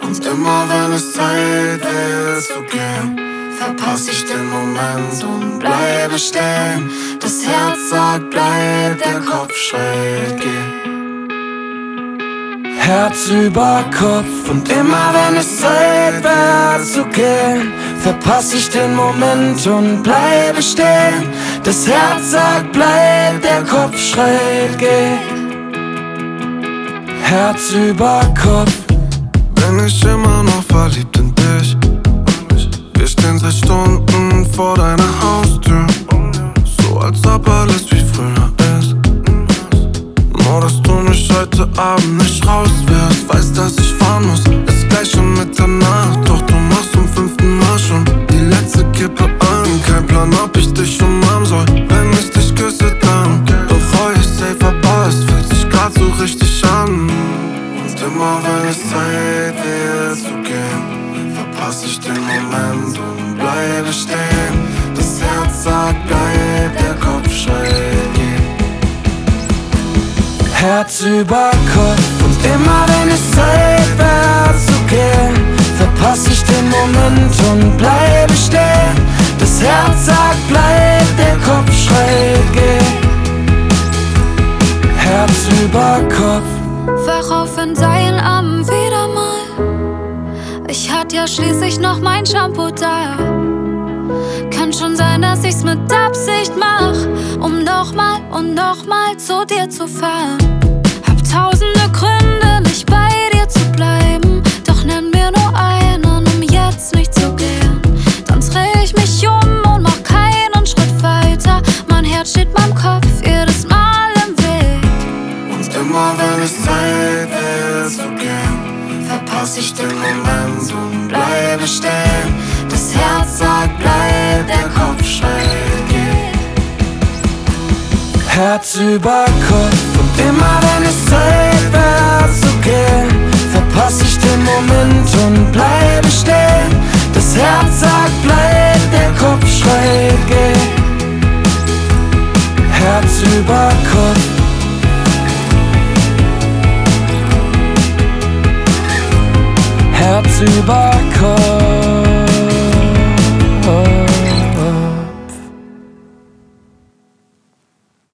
Und immer wenn es Zeit wird zu gehen, verpasse ich den Moment und bleibe stehen. Das Herz sagt bleib, der Kopf schreit geh. Herz über Kopf. Und immer wenn es Zeit wird zu gehen, verpasse ich den Moment und bleibe stehen. Das Herz sagt bleib, der Kopf schreit geh. Herz über Kopf. Bin ich immer noch verliebt in dich? Wir stehen seit Stunden vor deiner Haustür, so als ob alles wie früher ist. Nur dass du nicht heute Abend nicht raus wirst. Weißt, dass ich fahren muss, ist gleich um Mitternacht. Doch du machst zum 5. Mal schon die letzte Kippe an. Kein Plan, ob ich dich umarmen soll, wenn ich dich küsse dann. Doch heu ich safe verpasst, fühlt sich grad so richtig an. Und immer wenn es Zeit wird zu gehen, verpasse ich den Moment und bleibe stehen. Das Herz sagt bleib, der Kopf schreit geh. Herz über Kopf. Und immer wenn es Zeit wird zu gehen, verpasse ich den Moment und bleibe stehen. Das Herz sagt bleib, der Kopf schreit geh. Herz über Kopf. Wach auf in deinen Armen wieder mal. Ich hatte ja schließlich noch mein Shampoo da. Kann schon sein, dass ich's mit Absicht mach, um nochmal und nochmal zu dir zu fahren. Hab tausende Gründe, nicht bei dir zu bleiben, doch nenn mir nur einen, um jetzt nicht zu gehen. Dann dreh ich mich um und mach keinen Schritt weiter. Mein Herz steht meinem Kopf jedes Mal im Weg. Und immer wenn es Zeit wird zu gehen, verpasse ich den Moment und bleibe stehen. Das Herz sagt bleib, der Kopf schreit geh. Herz über Kopf. Und immer wenn es Zeit wird zu gehen, verpasse ich den Moment und bleibe stehen. Das Herz sagt bleib, der Kopf schreit geh. Herz über Kopf. Herz über Kopf.